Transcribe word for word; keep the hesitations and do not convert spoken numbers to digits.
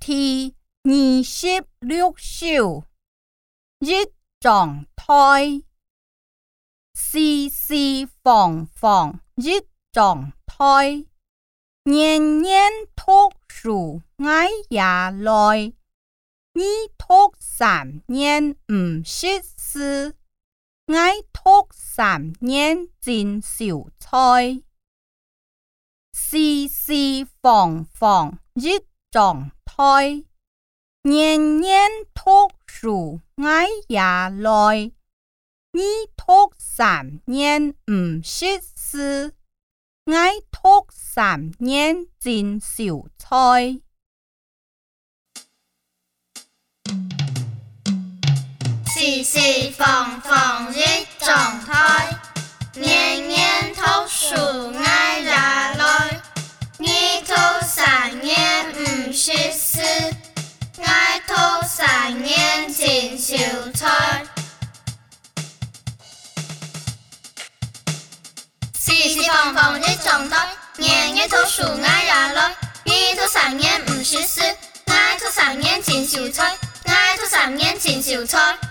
第二十六首一狀態，時時方方一狀態，年年讀書愛也來，你讀三年唔識字，愛讀三年真秀才。時時方方一狀態，年年讀書愛也來，你讀三年唔識字，愛讀三年真秀才。 時時方方一狀態，年年讀書愛也來，你讀三年唔識字，愛讀三年真秀才。時時方方一狀態，年年讀書愛也來，你讀三年唔識字，愛讀三年真秀才，愛讀三年真秀才。